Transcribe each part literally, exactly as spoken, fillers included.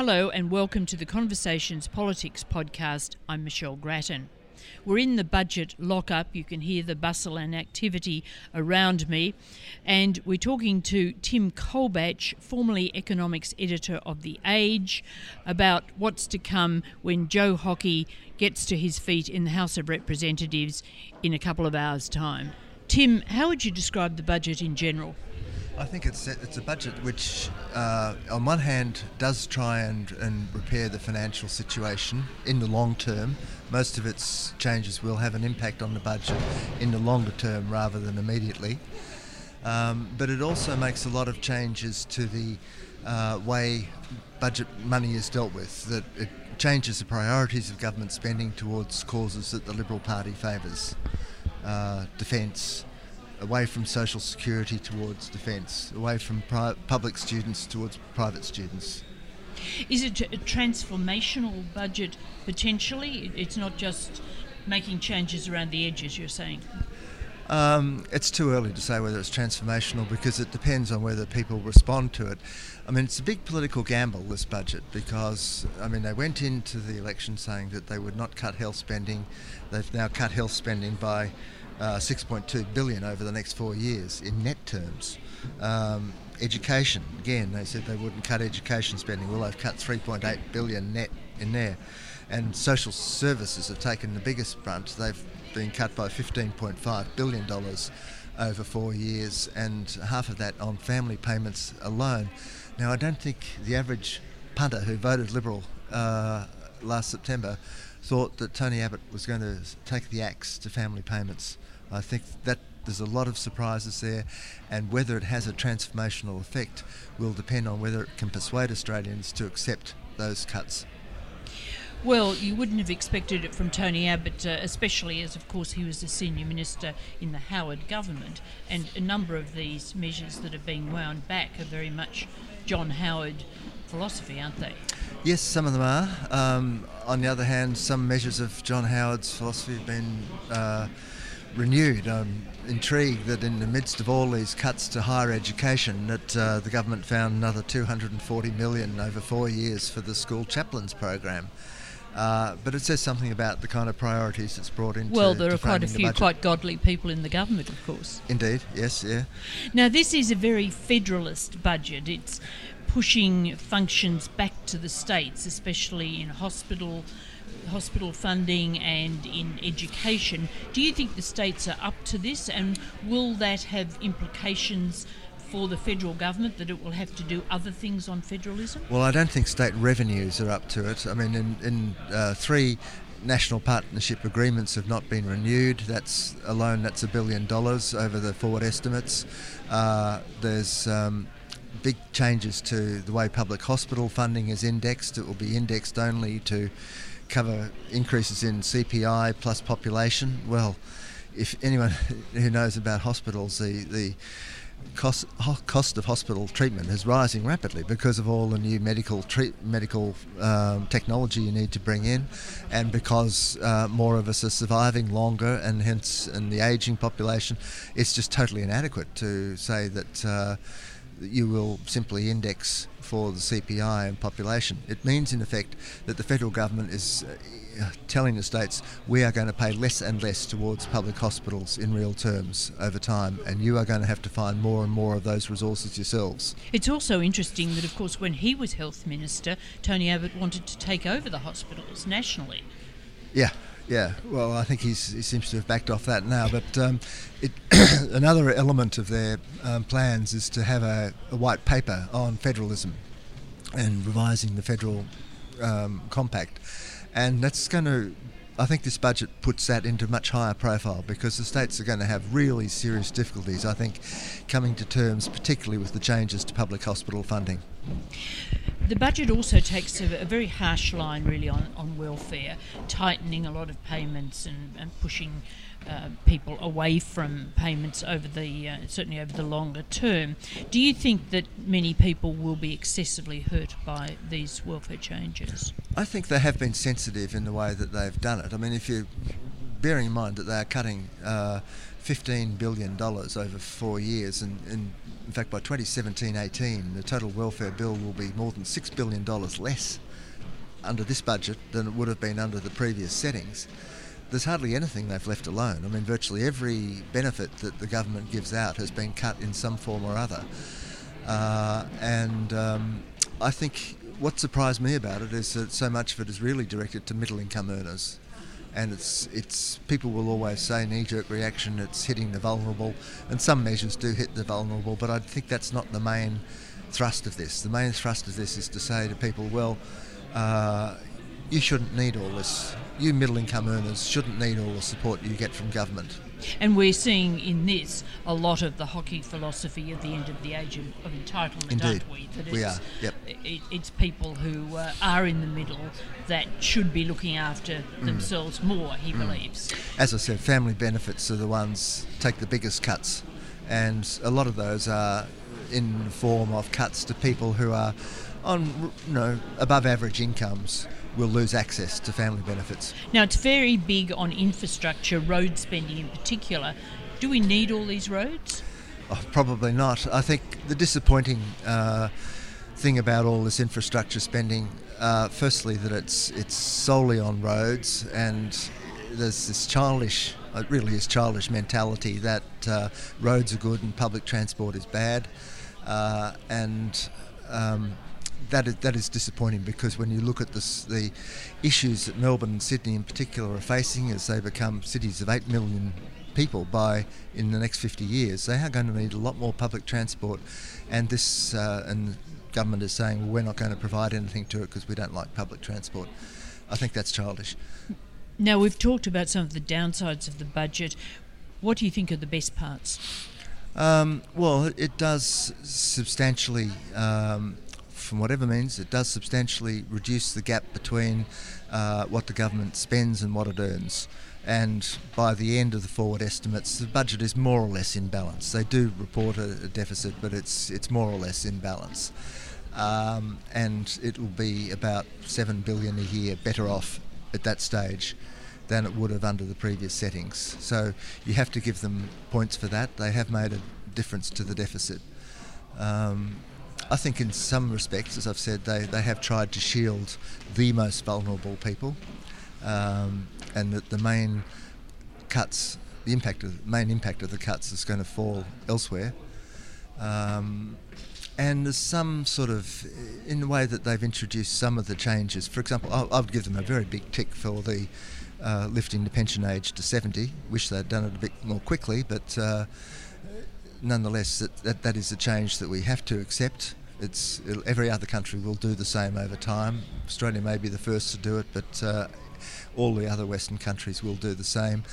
Hello and welcome to the Conversations Politics podcast. I'm Michelle Grattan. We're in the budget lock-up. You can hear the bustle and activity around me. And we're talking to Tim Colbatch, formerly economics editor of The Age, about what's to come when Joe Hockey gets to his feet in the House of Representatives in a couple of hours' time. Tim, how would you describe the budget in general? I think it's it's a budget which, uh, on one hand, does try and, and repair the financial situation in the long term. Most of its changes will have an impact on the budget in the longer term rather than immediately. Um, but it also makes a lot of changes to the uh, way budget money is dealt with. That it changes the priorities of government spending towards causes that the Liberal Party favours. Uh, defence, away from social security towards defence, away from pri- public students towards private students. Is it a transformational budget potentially? It's not just making changes around the edges, you're saying? Um, it's too early to say whether it's transformational because it depends on whether people respond to it. I mean, it's a big political gamble, this budget, because, I mean, they went into the election saying that they would not cut health spending. They've now cut health spending by uh, six point two billion dollars over the next four years in net terms. Um, education, again, they said they wouldn't cut education spending. Well, they've cut three point eight billion dollars net in there. And social services have taken the biggest brunt. They've been cut by fifteen point five billion dollars over four years, and half of that on family payments alone. Now, I don't think the average punter who voted Liberal uh, last September thought that Tony Abbott was going to take the axe to family payments. I think that there's a lot of surprises there, and whether it has a transformational effect will depend on whether it can persuade Australians to accept those cuts. Well, you wouldn't have expected it from Tony Abbott, uh, especially as, of course, he was a senior minister in the Howard government, and a number of these measures that are being wound back are very much John Howard philosophy, aren't they? Yes, some of them are. Um, on the other hand, some measures of John Howard's philosophy have been uh, renewed. I'm intrigued that in the midst of all these cuts to higher education, that uh, the government found another two hundred forty million dollars over four years for the school chaplains program. Uh, but it says something about the kind of priorities it's brought into. Well, there are quite a few budget. quite godly people in the government, of course. Indeed, yes, yeah. Now, this is a very federalist budget. It's pushing functions back to the states, especially in hospital hospital funding and in education. Do you think the states are up to this, and will that have implications for the federal government, that it will have to do other things on federalism? Well, I don't think state revenues are up to it. I mean, in, in uh, three national partnership agreements have not been renewed. That's alone, that's a billion dollars over the forward estimates. Uh, there's um, big changes to the way public hospital funding is indexed. It will be indexed only to cover increases in C P I plus population. Well, if anyone who knows about hospitals, the the Cost, cost of hospital treatment is rising rapidly because of all the new medical treat, medical um, technology you need to bring in, and because uh, more of us are surviving longer, and hence in the ageing population, it's just totally inadequate to say that uh, you will simply index for the C P I and population. It means, in effect, that the federal government is uh, telling the states, we are going to pay less and less towards public hospitals in real terms over time, and you are going to have to find more and more of those resources yourselves. It's also interesting that, of course, when he was health minister, Tony Abbott wanted to take over the hospitals nationally. Yeah. Yeah, well, I think he's, he seems to have backed off that now. But um, it, another element of their um, plans is to have a, a white paper on federalism and revising the federal um, compact. And that's going to, I think this budget puts that into much higher profile, because the states are going to have really serious difficulties, I think, coming to terms, particularly with the changes to public hospital funding. The budget also takes a, a very harsh line, really, on, on welfare, tightening a lot of payments and, and pushing uh, people away from payments over the uh, certainly over the longer term. Do you think that many people will be excessively hurt by these welfare changes? I think they have been sensitive in the way that they've done it. I mean, if you bearing in mind that they are cutting uh, fifteen billion dollars over four years, and, and in fact, by twenty seventeen eighteen, the total welfare bill will be more than six billion dollars less under this budget than it would have been under the previous settings. There's hardly anything they've left alone. I mean, virtually every benefit that the government gives out has been cut in some form or other. Uh, and um, I think what surprised me about it is that so much of it is really directed to middle income earners. And it's it's people will always say knee-jerk reaction, it's hitting the vulnerable, and some measures do hit the vulnerable, but I think that's not the main thrust of this. The main thrust of this is to say to people, well, uh, you shouldn't need all this. You middle-income earners shouldn't need all the support you get from government. And we're seeing in this a lot of the hockey philosophy at the end of the age of, of entitlement, Indeed. aren't we? That We it's, are, yep. It, it's people who uh, are in the middle that should be looking after mm. themselves more, he mm. believes. As I said, family benefits are the ones take the biggest cuts, and a lot of those are in the form of cuts to people who are on, you know, above average incomes will lose access to family benefits. Now, it's very big on infrastructure, road spending in particular. Do we need all these roads? Oh, probably not. I think the disappointing uh, thing about all this infrastructure spending, uh, firstly, that it's it's solely on roads, and there's this childish, it really is childish mentality that uh, roads are good and public transport is bad, uh, and um, That is, that is disappointing, because when you look at this, the issues that Melbourne and Sydney in particular are facing as they become cities of eight million people by in the next fifty years, they are going to need a lot more public transport, and this uh, and the government is saying, well, we're not going to provide anything to it because we don't like public transport. I think that's childish. Now, we've talked about some of the downsides of the budget. What do you think are the best parts? Um, well, it, it does substantially um, from whatever means, it does substantially reduce the gap between uh, what the government spends and what it earns. And by the end of the forward estimates, the budget is more or less in balance. They do report a, a deficit, but it's it's more or less in balance. Um, and it will be about seven billion dollars a year better off at that stage than it would have under the previous settings. So you have to give them points for that. They have made a difference to the deficit. Um, I think in some respects, as I've said, they, they have tried to shield the most vulnerable people, um, and that the main cuts, the impact of, main impact of the cuts is going to fall elsewhere. Um, and there's some sort of, in the way that they've introduced some of the changes. For example, I, I would give them a very big tick for the uh, lifting the pension age to seventy. Wish they'd done it a bit more quickly, but uh, nonetheless, that, that that is a change that we have to accept. It's every other country will do the same over time. Australia may be the first to do it, but uh, all the other Western countries will do the same.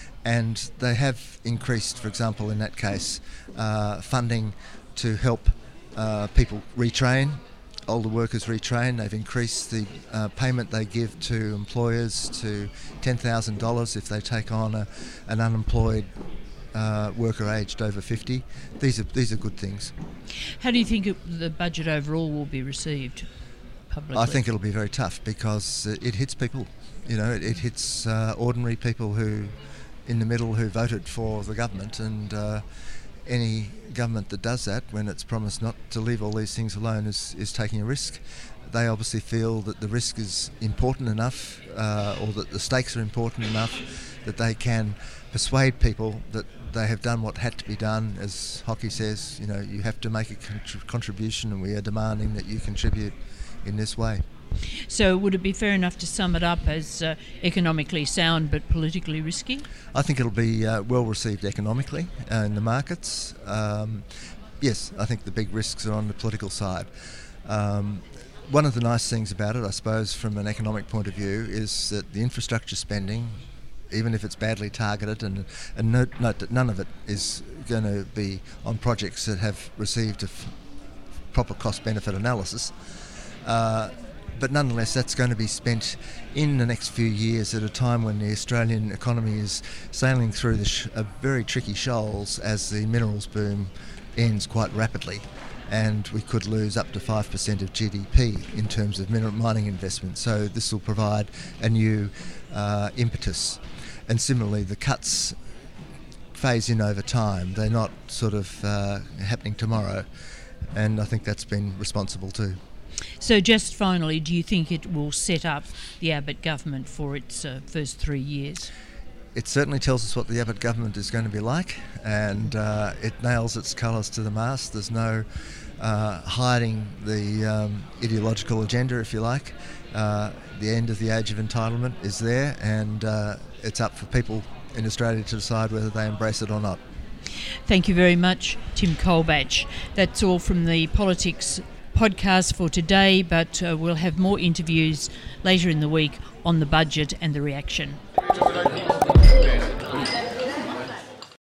And they have increased, for example, in that case, uh, funding to help uh, people retrain, older workers retrain. They've increased the uh, payment they give to employers to ten thousand dollars if they take on a, an unemployed Uh, worker aged over fifty. These are these are good things. How do you think it, the budget overall will be received publicly? I think it'll be very tough because it, it hits people. You know, it, it hits uh, ordinary people who, in the middle, who voted for the government, and uh, any government that does that, when it's promised not to leave all these things alone, is, is taking a risk. They obviously feel that the risk is important enough, uh, or that the stakes are important enough, that they can persuade people that they have done what had to be done. As Hockey says, you know, you have to make a contr- contribution, and we are demanding that you contribute in this way. So would it be fair enough to sum it up as uh, economically sound but politically risky? I think it'll be uh, well received economically uh, in the markets. Um, yes, I think the big risks are on the political side. Um, one of the nice things about it, I suppose, from an economic point of view, is that the infrastructure spending, even if it's badly targeted, and, and note, note that none of it is going to be on projects that have received a f- proper cost-benefit analysis, uh, but nonetheless that's going to be spent in the next few years at a time when the Australian economy is sailing through the sh- a very tricky shoals as the minerals boom ends quite rapidly, and we could lose up to five percent of G D P in terms of mineral mining investment. So this will provide a new uh, impetus. And similarly, the cuts phase in over time. They're not sort of uh, happening tomorrow, and I think that's been responsible too. So just finally, do you think it will set up the Abbott government for its uh, first three years? It certainly tells us what the Abbott government is going to be like, and uh, it nails its colours to the mast. There's no uh, hiding the um, ideological agenda, if you like. Uh, the end of the age of entitlement is there, and uh, it's up for people in Australia to decide whether they embrace it or not. Thank you very much, Tim Colbatch. That's all from the Politics podcast for today, but uh, we'll have more interviews later in the week on the budget and the reaction.